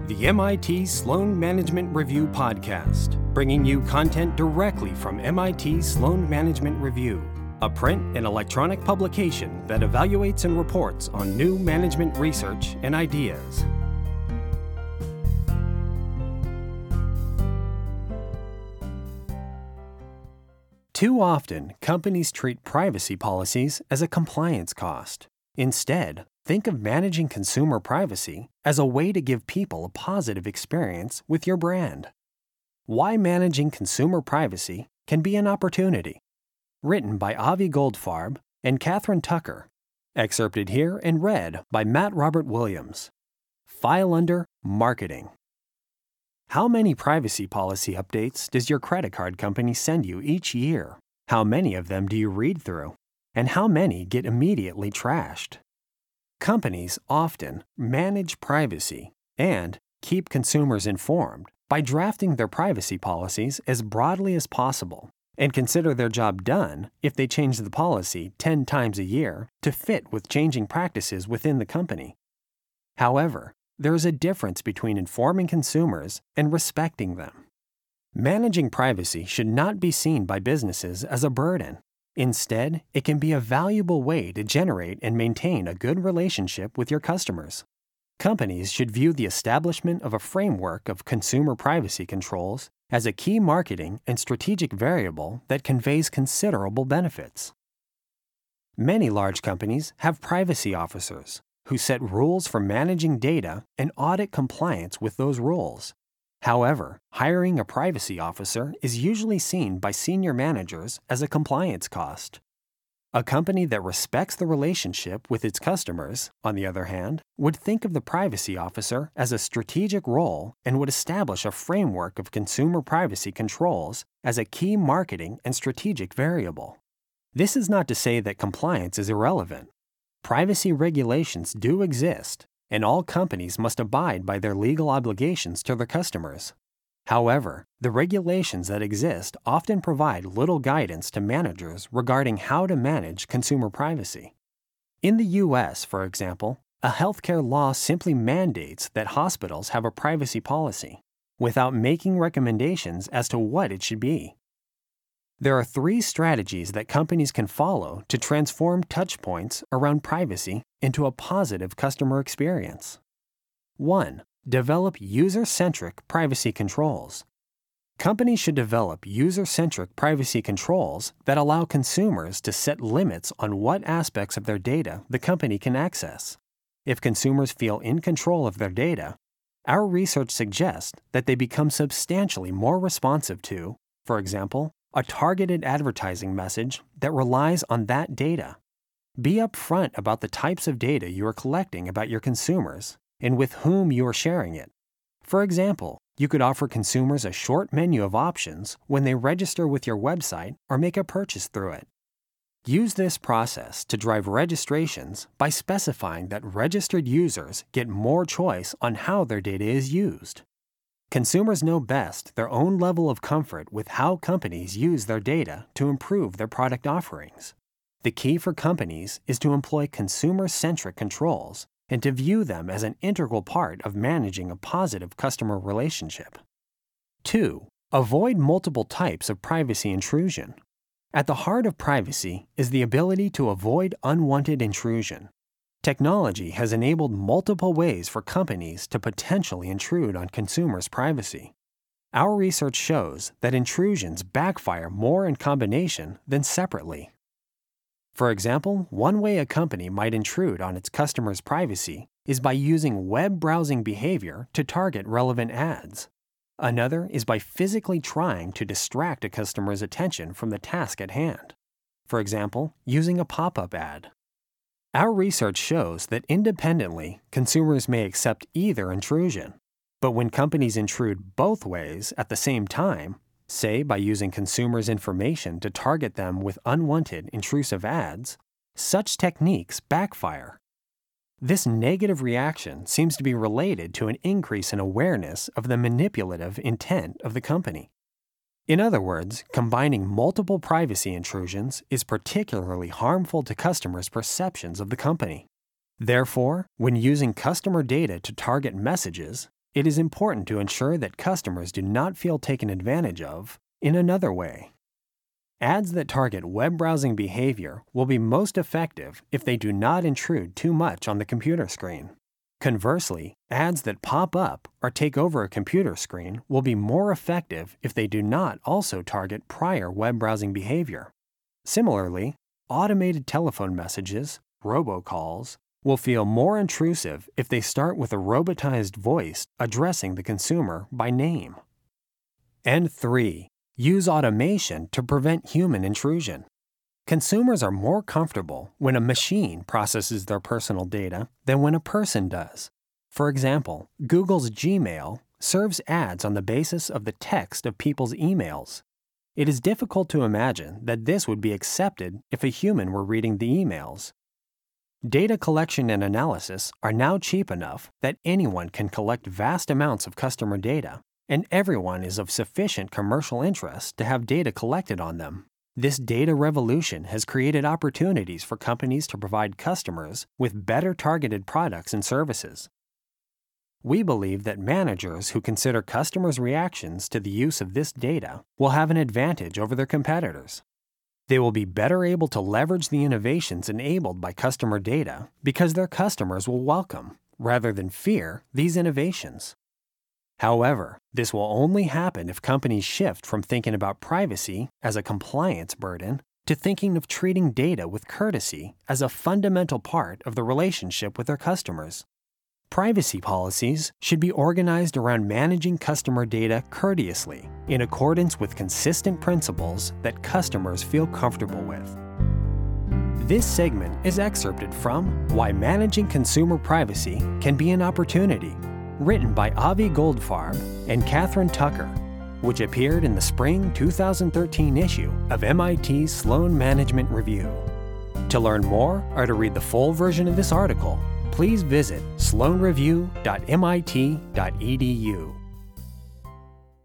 The MIT Sloan Management Review podcast, bringing you content directly from MIT Sloan Management Review, a print and electronic publication that evaluates and reports on new management research and ideas. Too often, companies treat privacy policies as a compliance cost. Instead, think of managing consumer privacy as a way to give people a positive experience with your brand. Why managing consumer privacy can be an opportunity. Written by Avi Goldfarb and Catherine Tucker. Excerpted here and read by Matt Robert Williams. File under Marketing. How many privacy policy updates does your credit card company send you each year? How many of them do you read through? And how many get immediately trashed? Companies often manage privacy and keep consumers informed by drafting their privacy policies as broadly as possible and consider their job done if they change the policy 10 times a year to fit with changing practices within the company. However, there is a difference between informing consumers and respecting them. Managing privacy should not be seen by businesses as a burden. Instead, it can be a valuable way to generate and maintain a good relationship with your customers. Companies should view the establishment of a framework of consumer privacy controls as a key marketing and strategic variable that conveys considerable benefits. Many large companies have privacy officers who set rules for managing data and audit compliance with those rules. However, hiring a privacy officer is usually seen by senior managers as a compliance cost. A company that respects the relationship with its customers, on the other hand, would think of the privacy officer as a strategic role and would establish a framework of consumer privacy controls as a key marketing and strategic variable. This is not to say that compliance is irrelevant. Privacy regulations do exist, and all companies must abide by their legal obligations to their customers. However, the regulations that exist often provide little guidance to managers regarding how to manage consumer privacy. In the U.S., for example, a healthcare law simply mandates that hospitals have a privacy policy, without making recommendations as to what it should be. There are 3 strategies that companies can follow to transform touchpoints around privacy into a positive customer experience. 1. Develop user-centric privacy controls. Companies should develop user-centric privacy controls that allow consumers to set limits on what aspects of their data the company can access. If consumers feel in control of their data, our research suggests that they become substantially more responsive to, for example, a targeted advertising message that relies on that data. Be upfront about the types of data you are collecting about your consumers and with whom you are sharing it. For example, you could offer consumers a short menu of options when they register with your website or make a purchase through it. Use this process to drive registrations by specifying that registered users get more choice on how their data is used. Consumers know best their own level of comfort with how companies use their data to improve their product offerings. The key for companies is to employ consumer-centric controls and to view them as an integral part of managing a positive customer relationship. 2. Avoid multiple types of privacy intrusion. At the heart of privacy is the ability to avoid unwanted intrusion. Technology has enabled multiple ways for companies to potentially intrude on consumers' privacy. Our research shows that intrusions backfire more in combination than separately. For example, one way a company might intrude on its customers' privacy is by using web browsing behavior to target relevant ads. Another is by physically trying to distract a customer's attention from the task at hand. For example, using a pop-up ad. Our research shows that independently, consumers may accept either intrusion. But when companies intrude both ways at the same time, say by using consumers' information to target them with unwanted, intrusive ads, such techniques backfire. This negative reaction seems to be related to an increase in awareness of the manipulative intent of the company. In other words, combining multiple privacy intrusions is particularly harmful to customers' perceptions of the company. Therefore, when using customer data to target messages, it is important to ensure that customers do not feel taken advantage of in another way. Ads that target web browsing behavior will be most effective if they do not intrude too much on the computer screen. Conversely, ads that pop up or take over a computer screen will be more effective if they do not also target prior web browsing behavior. Similarly, automated telephone messages, robocalls, will feel more intrusive if they start with a robotized voice addressing the consumer by name. And 3. Use automation to prevent human intrusion. Consumers are more comfortable when a machine processes their personal data than when a person does. For example, Google's Gmail serves ads on the basis of the text of people's emails. It is difficult to imagine that this would be accepted if a human were reading the emails. Data collection and analysis are now cheap enough that anyone can collect vast amounts of customer data, and everyone is of sufficient commercial interest to have data collected on them. This data revolution has created opportunities for companies to provide customers with better targeted products and services. We believe that managers who consider customers' reactions to the use of this data will have an advantage over their competitors. They will be better able to leverage the innovations enabled by customer data because their customers will welcome, rather than fear, these innovations. However, this will only happen if companies shift from thinking about privacy as a compliance burden to thinking of treating data with courtesy as a fundamental part of the relationship with their customers. Privacy policies should be organized around managing customer data courteously, in accordance with consistent principles that customers feel comfortable with. This segment is excerpted from Why Managing Consumer Privacy Can Be an Opportunity, written by Avi Goldfarb and Catherine Tucker, which appeared in the spring 2013 issue of MIT's Sloan Management Review. To learn more or to read the full version of this article, please visit sloanreview.mit.edu.